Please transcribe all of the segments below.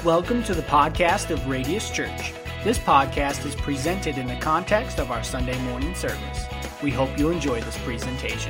Welcome to the podcast of Radius Church. This podcast is presented in the context of our Sunday morning service. We hope you enjoy this presentation.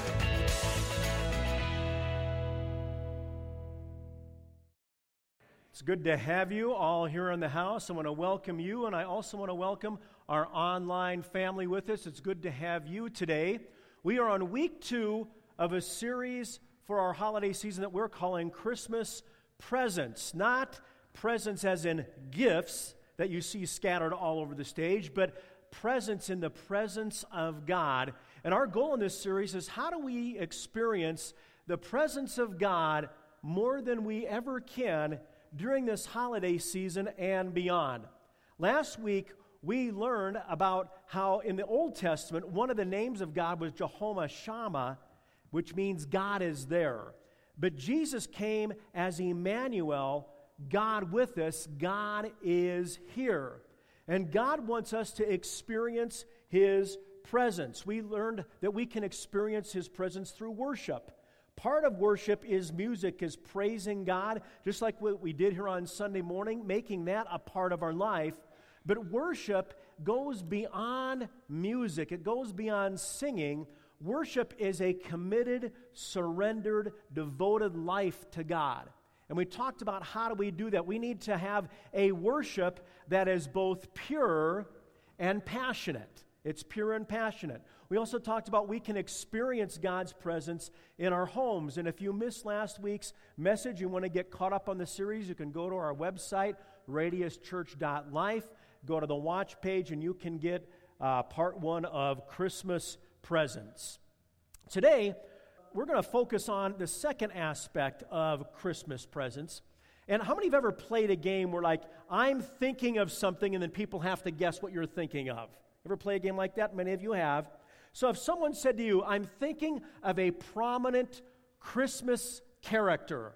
It's good to have you all here in the house. I want to welcome you, and I also want to welcome our online family with us. It's good to have you today. We are on week 2 of a series for our holiday season that we're calling Christmas Presents. Not presents as in gifts that you see scattered all over the stage, but presents in the presence of God. And our goal in this series is, how do we experience the presence of God more than we ever can during this holiday season and beyond? Last week, we learned about how in the Old Testament, one of the names of God was Jehovah Shammah, which means God is there. But Jesus came as Emmanuel, God with us. God is here. And God wants us to experience His presence. We learned that we can experience His presence through worship. Part of worship is music, is praising God, just like what we did here on Sunday morning, making that a part of our life. But worship goes beyond music. It goes beyond singing. Worship is a committed, surrendered, devoted life to God. And we talked about how do we do that. We need to have a worship that is both pure and passionate. It's pure and passionate. We also talked about we can experience God's presence in our homes. And if you missed last week's message, you want to get caught up on the series, you can go to our website, radiuschurch.life, go to the watch page, and you can get part 1 of Christmas Presents. Today, we're going to focus on the second aspect of Christmas presents. And how many have ever played a game where, like, I'm thinking of something and then people have to guess what you're thinking of? Ever play a game like that? Many of you have. So if someone said to you, I'm thinking of a prominent Christmas character,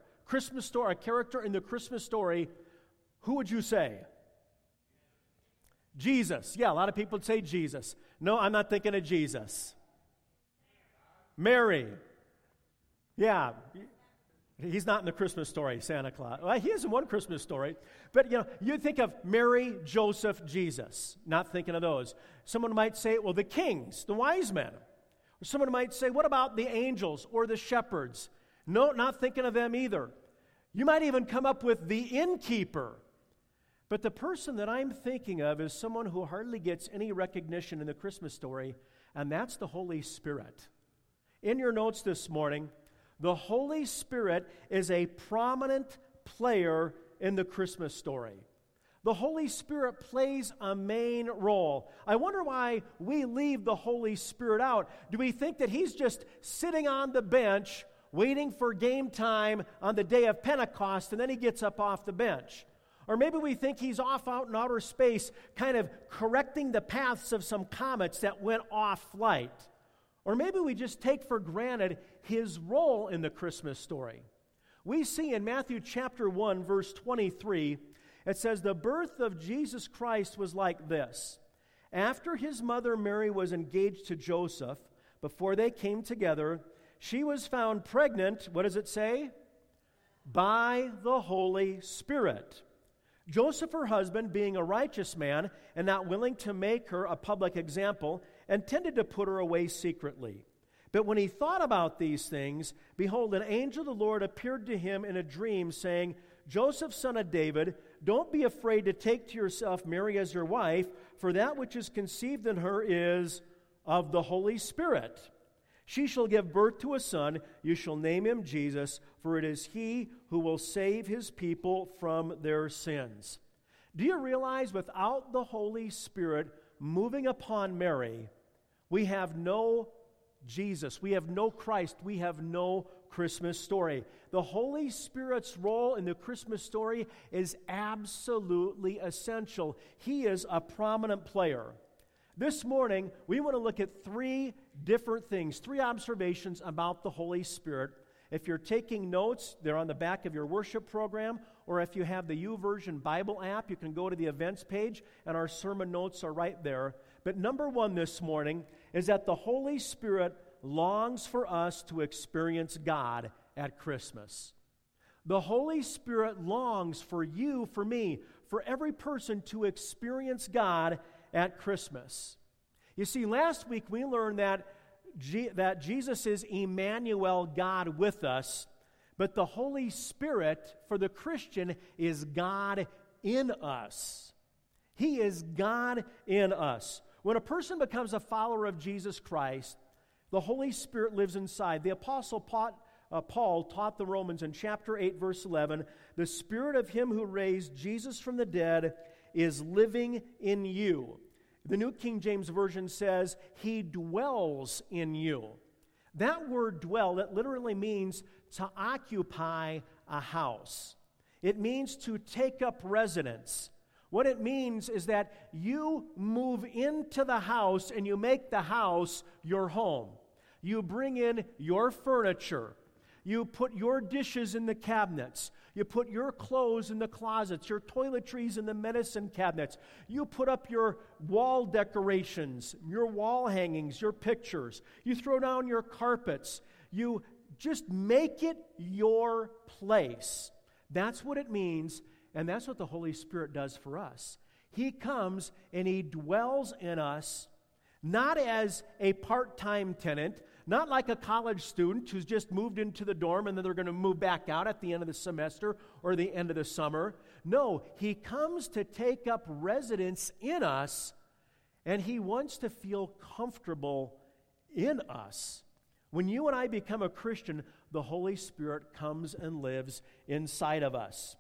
a character in the Christmas story, who would you say? Jesus. Yeah, a lot of people would say Jesus. No, I'm not thinking of Jesus. Mary. Yeah, he's not in the Christmas story, Santa Claus. Well, he is in one Christmas story. But, you think of Mary, Joseph, Jesus. Not thinking of those. Someone might say, well, the kings, the wise men. Or someone might say, what about the angels or the shepherds? No, not thinking of them either. You might even come up with the innkeeper. But the person that I'm thinking of is someone who hardly gets any recognition in the Christmas story, and that's the Holy Spirit. In your notes this morning, the Holy Spirit is a prominent player in the Christmas story. The Holy Spirit plays a main role. I wonder why we leave the Holy Spirit out. Do we think that He's just sitting on the bench waiting for game time on the day of Pentecost, and then He gets up off the bench? Or maybe we think He's off out in outer space, kind of correcting the paths of some comets that went off flight. Or maybe we just take for granted His role in the Christmas story. We see in Matthew chapter 1, verse 23, it says, the birth of Jesus Christ was like this. After His mother Mary was engaged to Joseph, before they came together, she was found pregnant, what does it say? By the Holy Spirit. Joseph, her husband, being a righteous man and not willing to make her a public example, intended to put her away secretly. But when he thought about these things, behold, an angel of the Lord appeared to him in a dream, saying, Joseph, son of David, don't be afraid to take to yourself Mary as your wife, for that which is conceived in her is of the Holy Spirit. She shall give birth to a son. You shall name him Jesus, for it is he who will save his people from their sins. Do you realize without the Holy Spirit moving upon Mary, we have no Jesus, we have no Christ, we have no Christmas story. The Holy Spirit's role in the Christmas story is absolutely essential. He is a prominent player. This morning, we want to look at 3 different things, 3 observations about the Holy Spirit. If you're taking notes, they're on the back of your worship program, or if you have the YouVersion Bible app, you can go to the events page, and our sermon notes are right there. But number 1 this morning is that the Holy Spirit longs for us to experience God at Christmas. The Holy Spirit longs for you, for me, for every person to experience God at Christmas. You see, last week we learned that Jesus is Emmanuel, God with us, but the Holy Spirit for the Christian is God in us. He is God in us. When a person becomes a follower of Jesus Christ, the Holy Spirit lives inside. The Apostle Paul taught the Romans in chapter 8, verse 11, the Spirit of Him who raised Jesus from the dead is living in you. The New King James Version says, He dwells in you. That word dwell, that literally means to occupy a house. It means to take up residence. What it means is that you move into the house and you make the house your home. You bring in your furniture. You put your dishes in the cabinets. You put your clothes in the closets, your toiletries in the medicine cabinets. You put up your wall decorations, your wall hangings, your pictures. You throw down your carpets. You just make it your place. That's what it means, and that's what the Holy Spirit does for us. He comes and He dwells in us, not as a part-time tenant, not like a college student who's just moved into the dorm and then they're going to move back out at the end of the semester or the end of the summer. No, He comes to take up residence in us, and He wants to feel comfortable in us. When you and I become a Christian, the Holy Spirit comes and lives inside of us.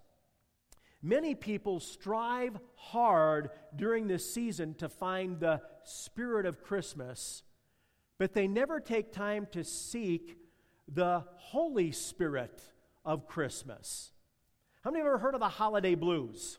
Many people strive hard during this season to find the spirit of Christmas, but they never take time to seek the Holy Spirit of Christmas. How many have ever heard of the holiday blues?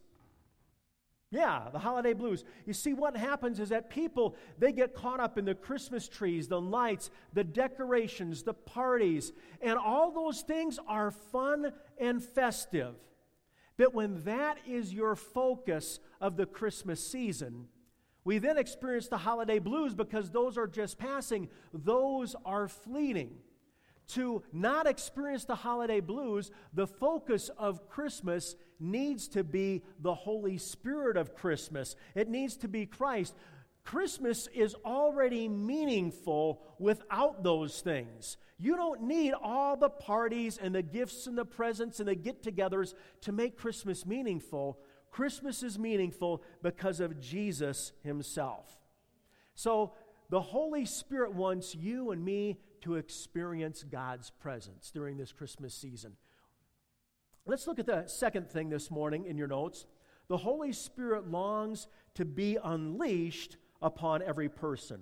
Yeah, the holiday blues. You see, what happens is that people, they get caught up in the Christmas trees, the lights, the decorations, the parties, and all those things are fun and festive. But when that is your focus of the Christmas season, we then experience the holiday blues because those are just passing. Those are fleeting. To not experience the holiday blues, the focus of Christmas needs to be the Holy Spirit of Christmas. It needs to be Christ. Christmas is already meaningful without those things. You don't need all the parties and the gifts and the presents and the get-togethers to make Christmas meaningful. Christmas is meaningful because of Jesus Himself. So the Holy Spirit wants you and me to experience God's presence during this Christmas season. Let's look at the second thing this morning in your notes. The Holy Spirit longs to be unleashed upon every person.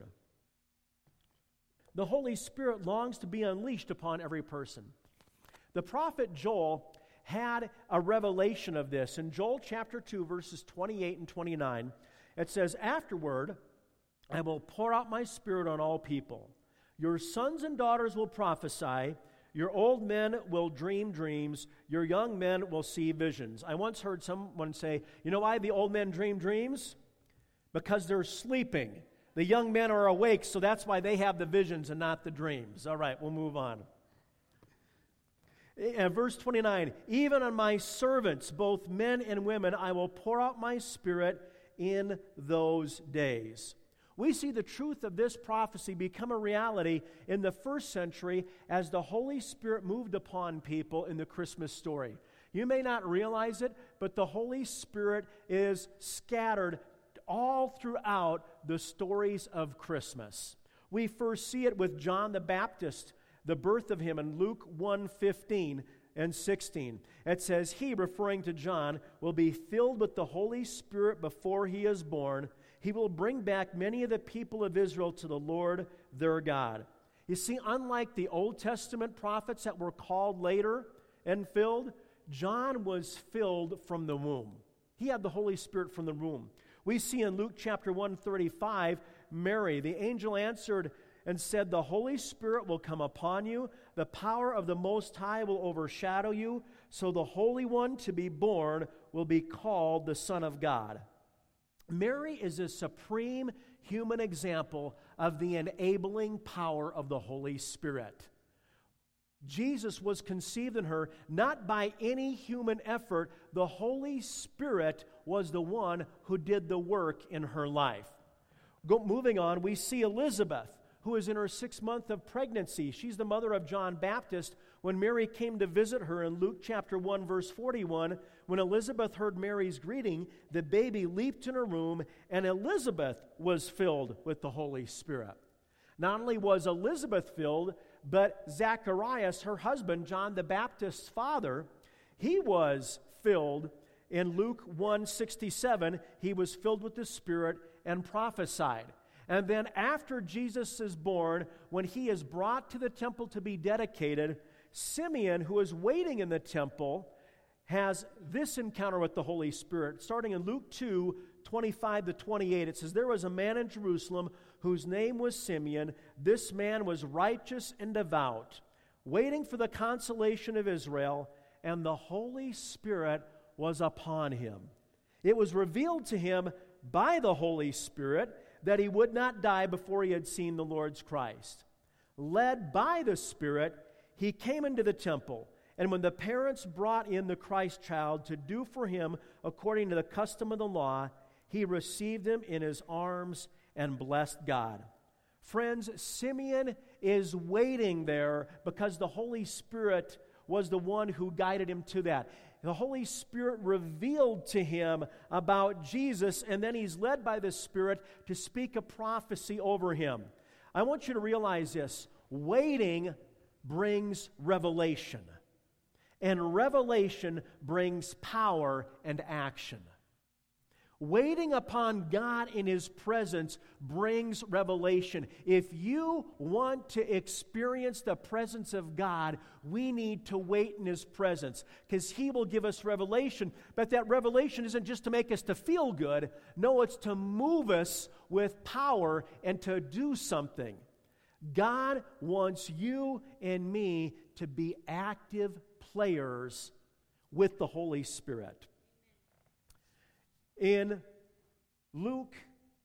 The Holy Spirit longs to be unleashed upon every person. The prophet Joel had a revelation of this. In Joel chapter 2, verses 28 and 29, it says, "Afterward, I will pour out my Spirit on all people. Your sons and daughters will prophesy. Your old men will dream dreams. Your young men will see visions." I once heard someone say, you know why the old men dream dreams? Because they're sleeping. The young men are awake, so that's why they have the visions and not the dreams. All right, we'll move on. Verse 29, "Even on my servants, both men and women, I will pour out my Spirit in those days." We see the truth of this prophecy become a reality in the first century as the Holy Spirit moved upon people in the Christmas story. You may not realize it, but the Holy Spirit is scattered all throughout the stories of Christmas. We first see it with John the Baptist, the birth of him in Luke 1:15 and 16. It says, "He," referring to John, "will be filled with the Holy Spirit before he is born. He will bring back many of the people of Israel to the Lord their God." You see, unlike the Old Testament prophets that were called later and filled, John was filled from the womb. He had the Holy Spirit from the womb. We see in Luke chapter 1:35, Mary, the angel answered and said, "The Holy Spirit will come upon you. The power of the Most High will overshadow you. So the Holy One to be born will be called the Son of God." Mary is a supreme human example of the enabling power of the Holy Spirit. Jesus was conceived in her, not by any human effort. The Holy Spirit was the one who did the work in her life. Moving on, we see Elizabeth, who is in her 6th month of pregnancy. She's the mother of John Baptist. When Mary came to visit her in Luke chapter 1, verse 41, when Elizabeth heard Mary's greeting, the baby leaped in her womb, and Elizabeth was filled with the Holy Spirit. Not only was Elizabeth filled, but Zacharias, her husband, John the Baptist's father, he was filled. In Luke 1:67, he was filled with the Spirit and prophesied. And then after Jesus is born, when he is brought to the temple to be dedicated, Simeon, who is waiting in the temple, has this encounter with the Holy Spirit. Starting in Luke 2:25-28, it says, "There was a man in Jerusalem whose name was Simeon. This man was righteous and devout, waiting for the consolation of Israel, and the Holy Spirit was upon him. It was revealed to him by the Holy Spirit that he would not die before he had seen the Lord's Christ. Led by the Spirit, he came into the temple, and when the parents brought in the Christ child to do for him according to the custom of the law, he received him in his arms and blessed God." Friends, Simeon is waiting there because the Holy Spirit was the one who guided him to that. The Holy Spirit revealed to him about Jesus, and then he's led by the Spirit to speak a prophecy over him. I want you to realize this. Waiting brings revelation, and revelation brings power and action. Waiting upon God in His presence brings revelation. If you want to experience the presence of God, we need to wait in His presence, because He will give us revelation. But that revelation isn't just to make us to feel good. No, it's to move us with power and to do something. God wants you and me to be active players with the Holy Spirit. In Luke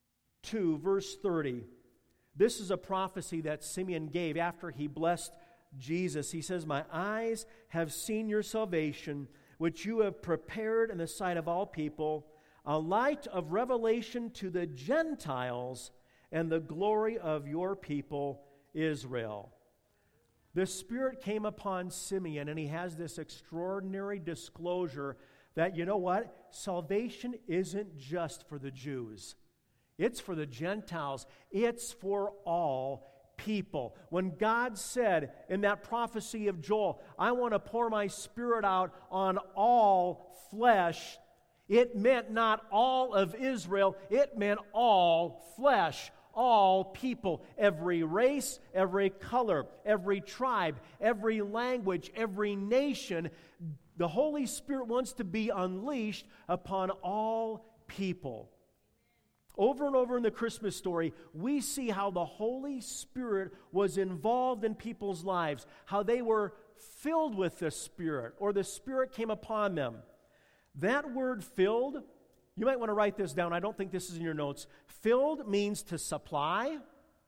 2, verse 30, this is a prophecy that Simeon gave after he blessed Jesus. He says, "My eyes have seen your salvation, which you have prepared in the sight of all people, a light of revelation to the Gentiles and the glory of your people Israel." The Spirit came upon Simeon, and he has this extraordinary disclosure that, you know what? Salvation isn't just for the Jews. It's for the Gentiles. It's for all people. When God said in that prophecy of Joel, "I want to pour my Spirit out on all flesh," it meant not all of Israel. It meant all flesh, all people, every race, every color, every tribe, every language, every nation. The Holy Spirit wants to be unleashed upon all people. Over and over in the Christmas story, we see how the Holy Spirit was involved in people's lives, how they were filled with the Spirit, or the Spirit came upon them. That word filled, you might want to write this down. I don't think this is in your notes. Filled means to supply,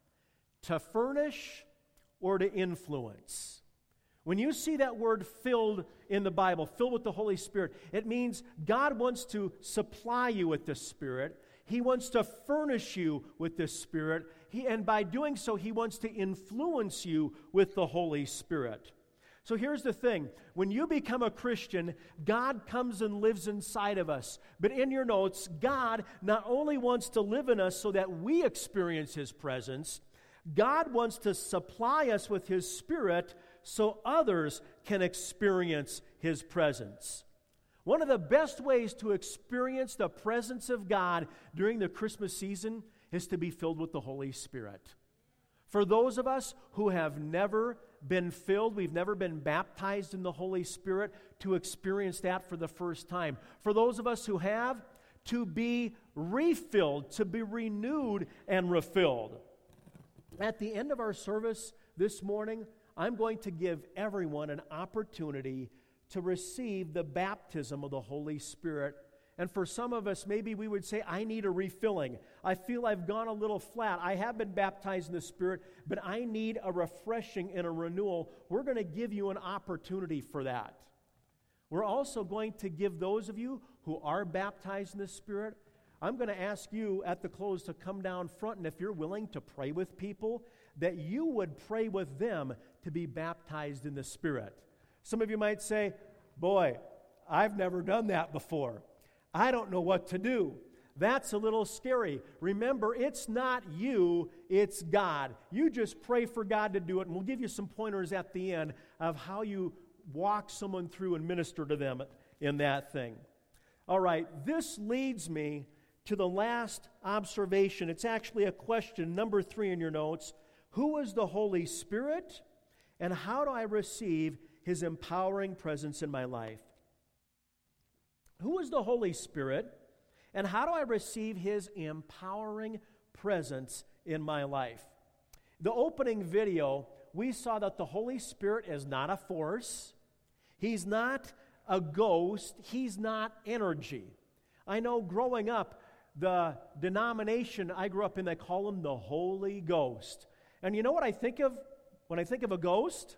to furnish, or to influence. When you see that word filled in the Bible, filled with the Holy Spirit, it means God wants to supply you with the Spirit. He wants to furnish you with the Spirit. And by doing so, He wants to influence you with the Holy Spirit. So here's the thing. When you become a Christian, God comes and lives inside of us. But in your notes, God not only wants to live in us so that we experience His presence, God wants to supply us with His Spirit so others can experience His presence. One of the best ways to experience the presence of God during the Christmas season is to be filled with the Holy Spirit. For those of us who have never been filled, we've never been baptized in the Holy Spirit, to experience that for the first time. For those of us who have, to be refilled, to be renewed and refilled. At the end of our service this morning, I'm going to give everyone an opportunity to receive the baptism of the Holy Spirit. And for some of us, maybe we would say, I need a refilling. I feel I've gone a little flat. I have been baptized in the Spirit, but I need a refreshing and a renewal. We're going to give you an opportunity for that. We're also going to give those of you who are baptized in the Spirit, I'm going to ask you at the close to come down front, and if you're willing to pray with people, that you would pray with them to be baptized in the Spirit. Some of you might say, boy, I've never done that before. I don't know what to do. That's a little scary. Remember, it's not you, it's God. You just pray for God to do it, and we'll give you some pointers at the end of how you walk someone through and minister to them in that thing. All right, this leads me to the last observation. It's actually a question, number 3 in your notes. Who is the Holy Spirit, and how do I receive His empowering presence in my life? Who is the Holy Spirit, and how do I receive His empowering presence in my life? The opening video, we saw that the Holy Spirit is not a force. He's not a ghost. He's not energy. I know growing up, the denomination I grew up in, they call Him the Holy Ghost. And you know what I think of when I think of a ghost?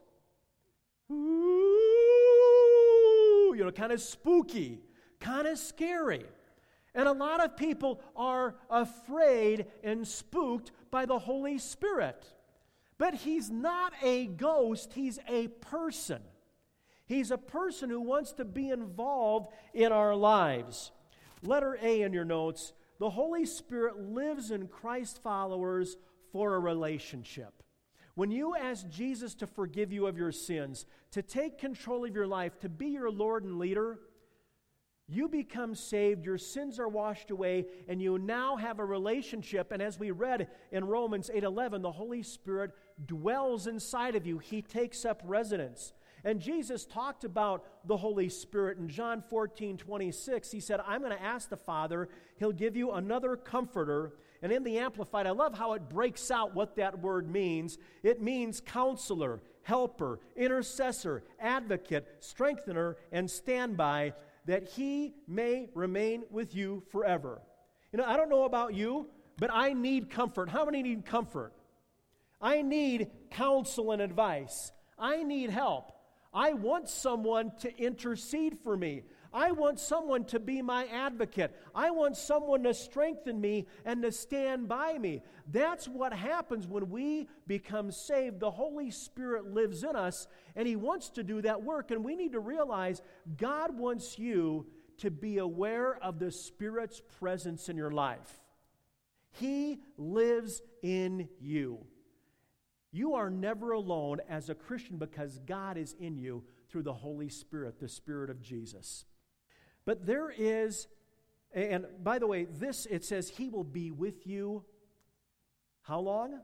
Ooh, kind of spooky. Kind of scary. And a lot of people are afraid and spooked by the Holy Spirit. But He's not a ghost, He's a person. He's a person who wants to be involved in our lives. Letter A in your notes, the Holy Spirit lives in Christ followers for a relationship. When you ask Jesus to forgive you of your sins, to take control of your life, to be your Lord and leader, you become saved, your sins are washed away, and you now have a relationship. And as we read in Romans 8:11, the Holy Spirit dwells inside of you. He takes up residence. And Jesus talked about the Holy Spirit in John 14:26. He said, I'm going to ask the Father, He'll give you another comforter. And in the Amplified, I love how it breaks out what that word means. It means counselor, helper, intercessor, advocate, strengthener, and standby, that He may remain with you forever. I don't know about you, but I need comfort. How many need comfort? I need counsel and advice. I need help. I want someone to intercede for me. I want someone to be my advocate. I want someone to strengthen me and to stand by me. That's what happens when we become saved. The Holy Spirit lives in us, and He wants to do that work. And we need to realize God wants you to be aware of the Spirit's presence in your life. He lives in you. You are never alone as a Christian because God is in you through the Holy Spirit, the Spirit of Jesus. But there is, and by the way, this, it says He will be with you, how long?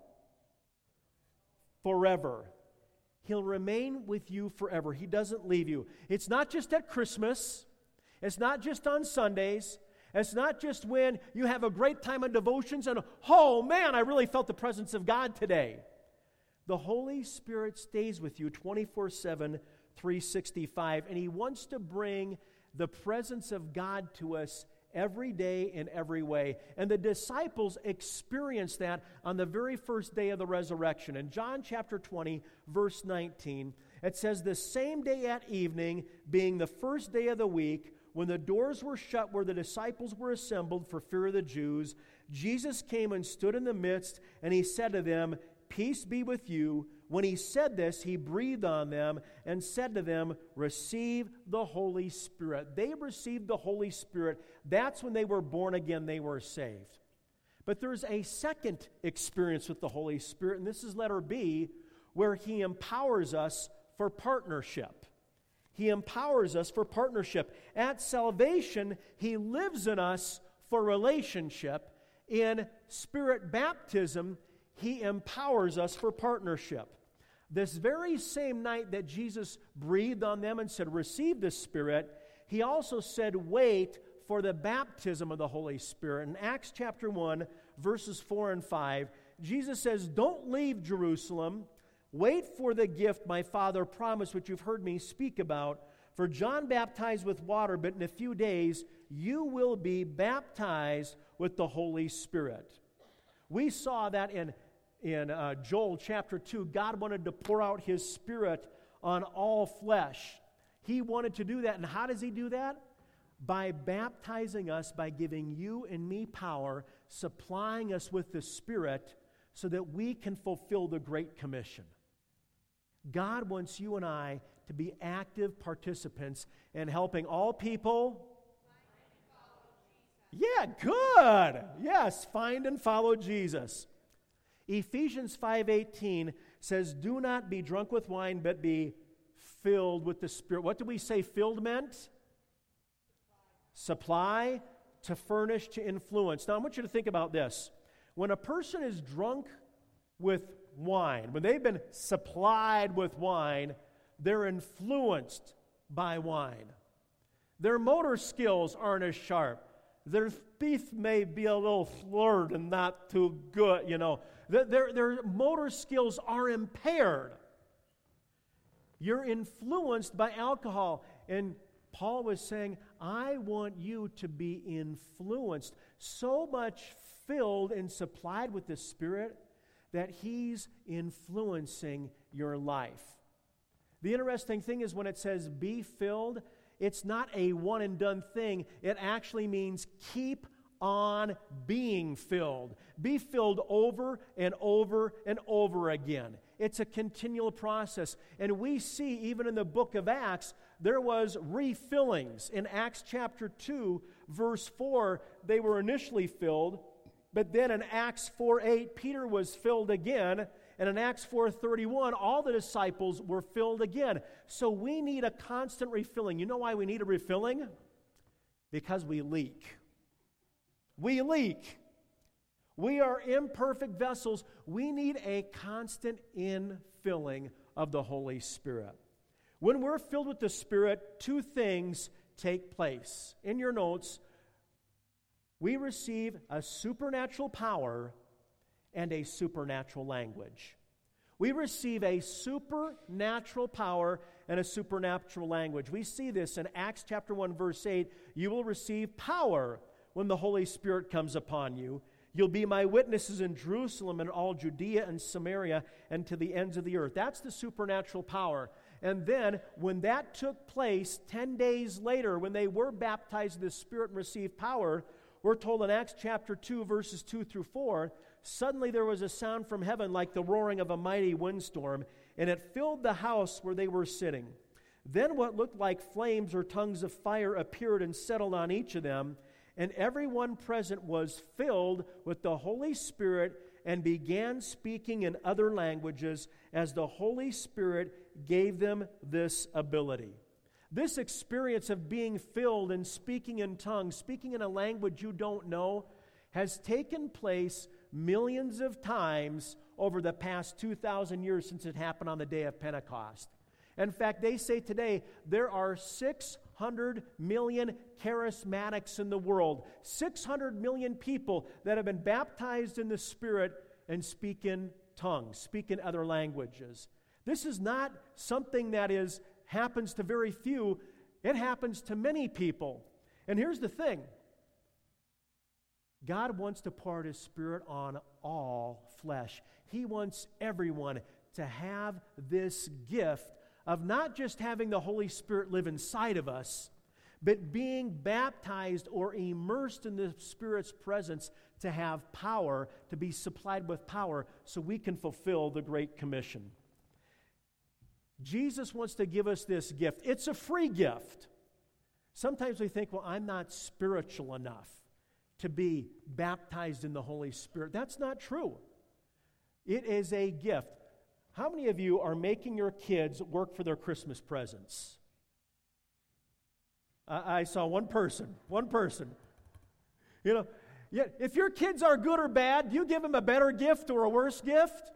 Forever. He'll remain with you forever. He doesn't leave you. It's not just at Christmas. It's not just on Sundays. It's not just when you have a great time of devotions and, oh man, I really felt the presence of God today. The Holy Spirit stays with you 24/7, 365, and He wants to bring the presence of God to us every day in every way. And the disciples experienced that on the very first day of the resurrection. In John chapter 20, verse 19, it says, the same day at evening, being the first day of the week, when the doors were shut where the disciples were assembled for fear of the Jews, Jesus came and stood in the midst, and He said to them, peace be with you. When He said this, He breathed on them and said to them, receive the Holy Spirit. They received the Holy Spirit. That's when they were born again, they were saved. But there's a second experience with the Holy Spirit, and this is letter B, where He empowers us for partnership. He empowers us for partnership. At salvation, He lives in us for relationship. In Spirit baptism, He empowers us for partnership. This very same night that Jesus breathed on them and said, receive the Spirit, He also said, wait for the baptism of the Holy Spirit. In Acts chapter 1, verses 4 and 5, Jesus says, don't leave Jerusalem. Wait for the gift my Father promised, which you've heard me speak about. For John baptized with water, but in a few days you will be baptized with the Holy Spirit. We saw that in Joel chapter 2. God wanted to pour out His Spirit on all flesh. He wanted to do that. And how does He do that? By baptizing us, by giving you and me power, supplying us with the Spirit so that we can fulfill the Great Commission. God wants you and I to be active participants in helping all people. Yeah, good. Yes, find and follow Jesus. Ephesians 5:18 says, "Do not be drunk with wine, but be filled with the Spirit." What do we say filled meant? Supply, to furnish, to influence. Now, I want you to think about this. When a person is drunk with wine, when they've been supplied with wine, they're influenced by wine. Their motor skills aren't as sharp. Their speech may be a little slurred and not too good, Their motor skills are impaired. You're influenced by alcohol. And Paul was saying, I want you to be influenced, so much filled and supplied with the Spirit that He's influencing your life. The interesting thing is when it says be filled, it's not a one and done thing. It actually means keep on being filled. Be filled over and over and over again. It's a continual process. And we see even in the book of Acts, there was refillings. In Acts chapter 2, verse 4, they were initially filled. But then in Acts 4:8, Peter was filled again. And in Acts 4:31, all the disciples were filled again. So we need a constant refilling. You know why we need a refilling? Because we leak. We leak. We are imperfect vessels. We need a constant infilling of the Holy Spirit. When we're filled with the Spirit, two things take place. In your notes, we receive a supernatural power and a supernatural language. We receive a supernatural power and a supernatural language. We see this in Acts chapter 1, verse 8. You will receive power when the Holy Spirit comes upon you. You'll be my witnesses in Jerusalem and all Judea and Samaria and to the ends of the earth. That's the supernatural power. And then when that took place 10 days later, when they were baptized in the Spirit and received power, we're told in Acts chapter 2, verses 2 through 4, suddenly there was a sound from heaven like the roaring of a mighty windstorm, and it filled the house where they were sitting. Then what looked like flames or tongues of fire appeared and settled on each of them, and everyone present was filled with the Holy Spirit and began speaking in other languages as the Holy Spirit gave them this ability. This experience of being filled and speaking in tongues, speaking in a language you don't know, has taken place millions of times over the past 2,000 years since it happened on the day of Pentecost. In fact, they say today there are 600 million charismatics in the world, 600 million people that have been baptized in the Spirit and speak in tongues, speak in other languages. This is not something that happens to very few. It happens to many people. And here's the thing. God wants to pour out His Spirit on all flesh. He wants everyone to have this gift of not just having the Holy Spirit live inside of us, but being baptized or immersed in the Spirit's presence to have power, to be supplied with power so we can fulfill the Great Commission. Jesus wants to give us this gift. It's a free gift. Sometimes we think, well, I'm not spiritual enough to be baptized in the Holy Spirit. That's not true. It is a gift. How many of you are making your kids work for their Christmas presents? I saw one person. If your kids are good or bad, do you give them a better gift or a worse gift?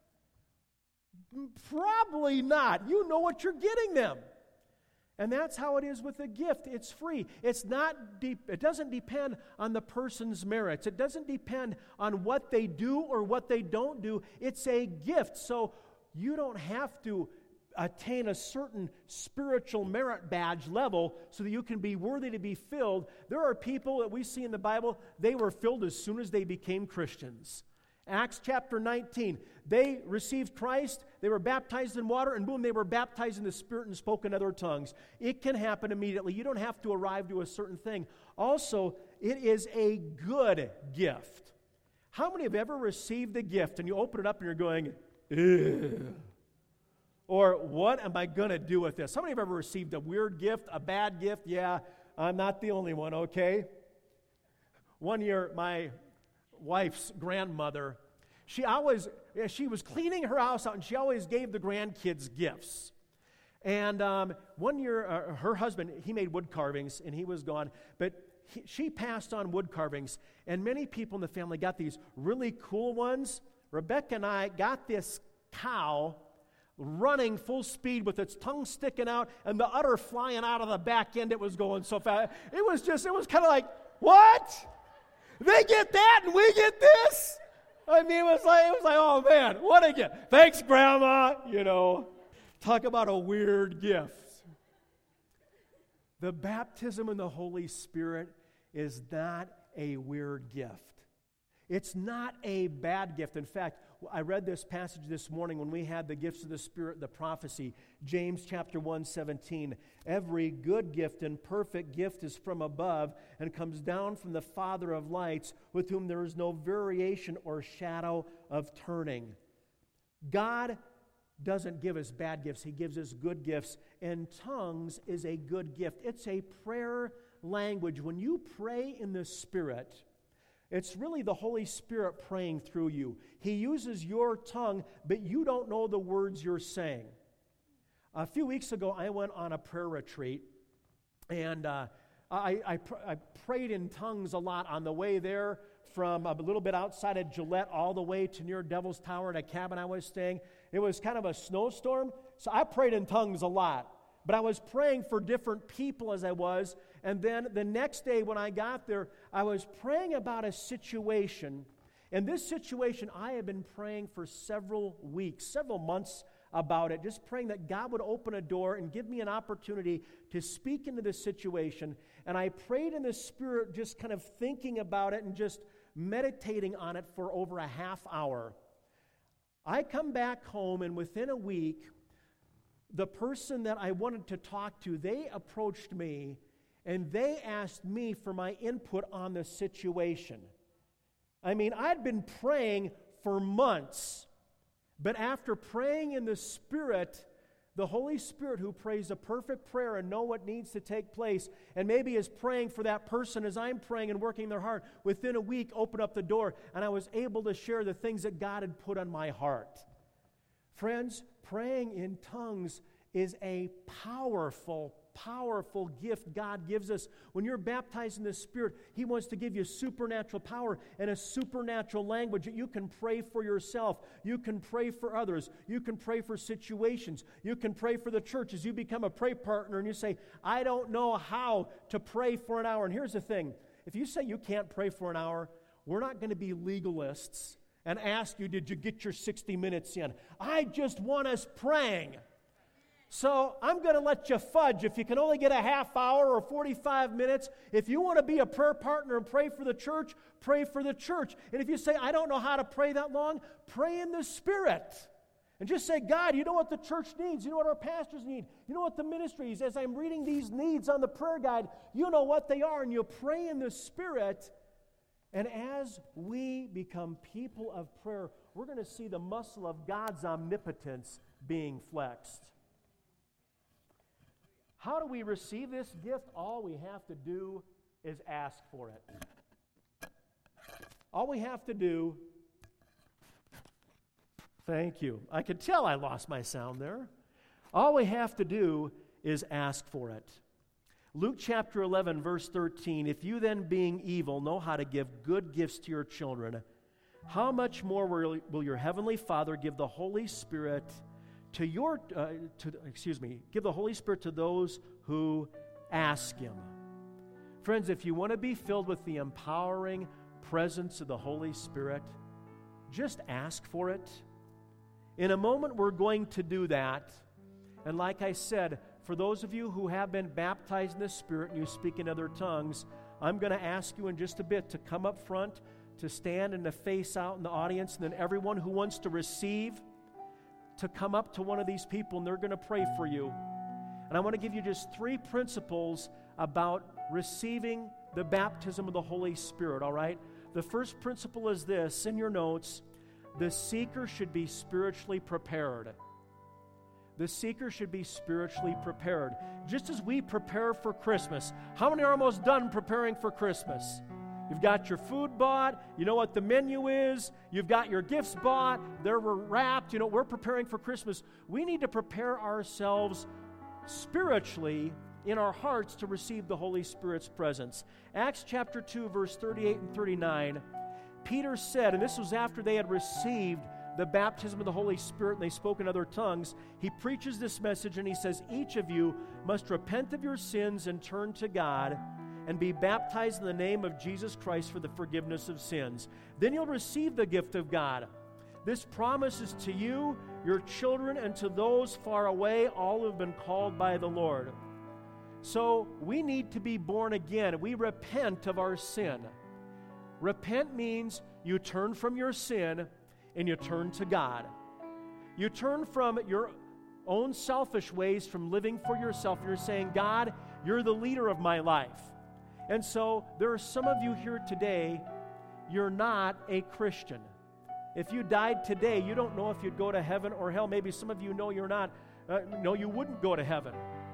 Probably not. You know what you're getting them. And that's how it is with a gift. It's free. It doesn't depend on the person's merits. It doesn't depend on what they do or what they don't do. It's a gift. So you don't have to attain a certain spiritual merit badge level so that you can be worthy to be filled. There are people that we see in the Bible, they were filled as soon as they became Christians. Acts chapter 19, they received Christ, they were baptized in water, and boom, they were baptized in the Spirit and spoke in other tongues. It can happen immediately. You don't have to arrive to a certain thing. Also, it is a good gift. How many have ever received a gift and you open it up and you're going, ew? Or what am I going to do with this? How many have ever received a weird gift, a bad gift? Yeah, I'm not the only one, okay? One year, my wife's grandmother, she was cleaning her house out, and she always gave the grandkids gifts. And one year, her husband, he made wood carvings, and he was gone, but she passed on wood carvings, and many people in the family got these really cool ones. Rebecca and I got this cow running full speed with its tongue sticking out and the udder flying out of the back end. It was going so fast. It was kind of like, what? They get that and we get this? I mean, it was like, oh man, what a gift. Thanks, Grandma. Talk about a weird gift. The baptism in the Holy Spirit is not a weird gift. It's not a bad gift. In fact, I read this passage this morning when we had the gifts of the Spirit, the prophecy, James chapter 1:17. Every good gift and perfect gift is from above and comes down from the Father of lights, with whom there is no variation or shadow of turning. God doesn't give us bad gifts. He gives us good gifts. And tongues is a good gift. It's a prayer language. When you pray in the Spirit, it's really the Holy Spirit praying through you. He uses your tongue, but you don't know the words you're saying. A few weeks ago, I went on a prayer retreat, and I prayed in tongues a lot on the way there from a little bit outside of Gillette all the way to near Devil's Tower at a cabin I was staying. It was kind of a snowstorm, so I prayed in tongues a lot. But I was praying for different people as I was. And then the next day when I got there, I was praying about a situation. And this situation, I had been praying for several weeks, several months about it, just praying that God would open a door and give me an opportunity to speak into this situation. And I prayed in the Spirit, just kind of thinking about it and just meditating on it for over a half hour. I come back home, and within a week, the person that I wanted to talk to, they approached me, and they asked me for my input on the situation. I mean, I'd been praying for months, but after praying in the Spirit, the Holy Spirit who prays a perfect prayer and know what needs to take place, and maybe is praying for that person as I'm praying and working their heart, within a week opened up the door, and I was able to share the things that God had put on my heart. Friends, praying in tongues is a powerful gift God gives us. When you're baptized in the Spirit, He wants to give you supernatural power and a supernatural language that you can pray for yourself. You can pray for others. You can pray for situations. You can pray for the church as you become a pray partner and you say, I don't know how to pray for an hour. And here's the thing. If you say you can't pray for an hour, we're not going to be legalists and ask you, did you get your 60 minutes in? I just want us praying. So I'm going to let you fudge. If you can only get a half hour or 45 minutes, if you want to be a prayer partner and pray for the church, pray for the church. And if you say, I don't know how to pray that long, pray in the Spirit. And just say, God, you know what the church needs. You know what our pastors need. You know what the ministry is. As I'm reading these needs on the prayer guide, you know what they are. And you pray in the Spirit. And as we become people of prayer, we're going to see the muscle of God's omnipotence being flexed. How do we receive this gift? All we have to do is ask for it. All we have to do, thank you. I could tell I lost my sound there. All we have to do is ask for it. Luke chapter 11, verse 13, if you then being evil know how to give good gifts to your children, how much more will your heavenly Father give the Holy Spirit give the Holy Spirit to those who ask Him. Friends, if you want to be filled with the empowering presence of the Holy Spirit, just ask for it. In a moment, we're going to do that. And like I said, for those of you who have been baptized in the Spirit and you speak in other tongues, I'm going to ask you in just a bit to come up front, to stand and to face out in the audience, and then everyone who wants to receive, to come up to one of these people, and they're going to pray for you. And I want to give you just 3 principles about receiving the baptism of the Holy Spirit, all right? The first principle is this, in your notes: the seeker should be spiritually prepared. The seeker should be spiritually prepared. Just as we prepare for Christmas. How many are almost done preparing for Christmas? You've got your food bought. You know what the menu is. You've got your gifts bought. They're wrapped. You know, we're preparing for Christmas. We need to prepare ourselves spiritually in our hearts to receive the Holy Spirit's presence. Acts chapter 2, verse 38 and 39, Peter said, and this was after they had received the baptism of the Holy Spirit and they spoke in other tongues, he preaches this message and he says, each of you must repent of your sins and turn to God and be baptized in the name of Jesus Christ for the forgiveness of sins. Then you'll receive the gift of God. This promise is to you, your children, and to those far away, all who have been called by the Lord. So we need to be born again. We repent of our sin. Repent means you turn from your sin and you turn to God. You turn from your own selfish ways, from living for yourself. You're saying, God, you're the leader of my life. And so there are some of you here today, you're not a Christian. If you died today, you don't know if you'd go to heaven or hell. Maybe some of you know you're not, you wouldn't go to heaven.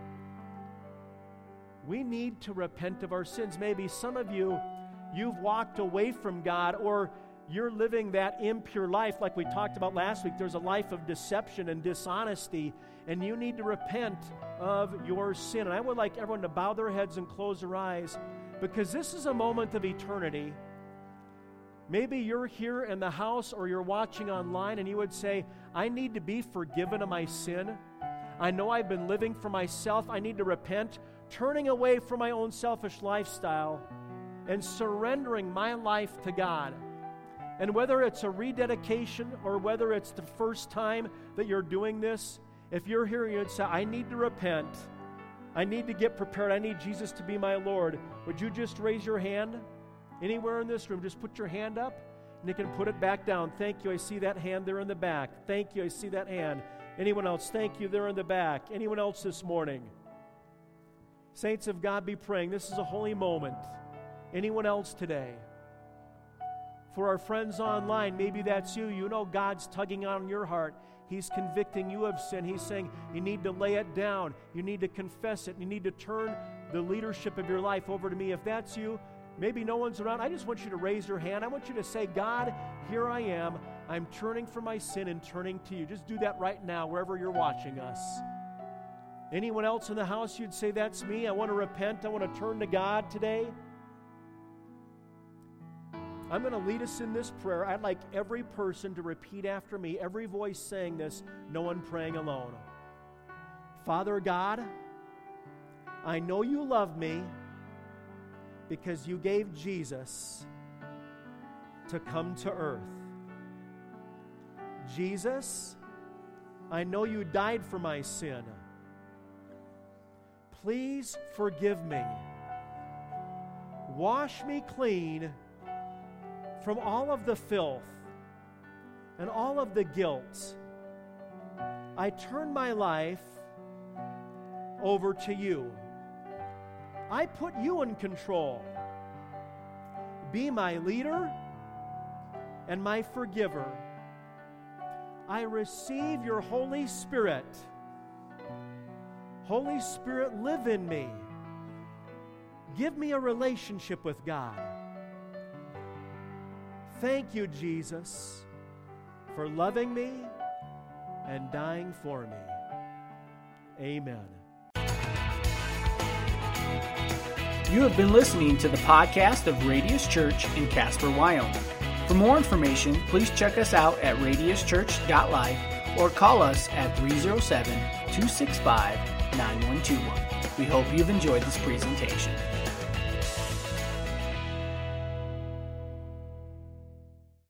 We need to repent of our sins. Maybe some of you, you've walked away from God, or you're living that impure life like we talked about last week. There's a life of deception and dishonesty, and you need to repent of your sin. And I would like everyone to bow their heads and close their eyes, because this is a moment of eternity. Maybe you're here in the house or you're watching online and you would say, I need to be forgiven of my sin. I know I've been living for myself. I need to repent, turning away from my own selfish lifestyle and surrendering my life to God. And whether it's a rededication or whether it's the first time that you're doing this, if you're here and you'd say, I need to repent, I need to get prepared, I need Jesus to be my Lord, would you just raise your hand? Anywhere in this room, just put your hand up and you can put it back down. Thank you, I see that hand there in the back. Thank you, I see that hand. Anyone else? Thank you, there in the back. Anyone else this morning? Saints of God, be praying. This is a holy moment. Anyone else today? For our friends online, maybe that's you. You know God's tugging on your heart. He's convicting you of sin. He's saying you need to lay it down. You need to confess it. You need to turn the leadership of your life over to me. If that's you, maybe no one's around. I just want you to raise your hand. I want you to say, God, here I am. I'm turning from my sin and turning to you. Just do that right now, wherever you're watching us. Anyone else in the house, you'd say, that's me. I want to repent. I want to turn to God today. I'm going to lead us in this prayer. I'd like every person to repeat after me, every voice saying this, no one praying alone. Father God, I know you love me because you gave Jesus to come to earth. Jesus, I know you died for my sin. Please forgive me. Wash me clean from all of the filth and all of the guilt. I turn my life over to you. I put you in control. Be my leader and my forgiver. I receive your Holy Spirit. Holy Spirit, live in me. Give me a relationship with God. Thank you, Jesus, for loving me and dying for me. Amen. You have been listening to the podcast of Radius Church in Casper, Wyoming. For more information, please check us out at radiuschurch.life or call us at 307-265-9121. We hope you've enjoyed this presentation.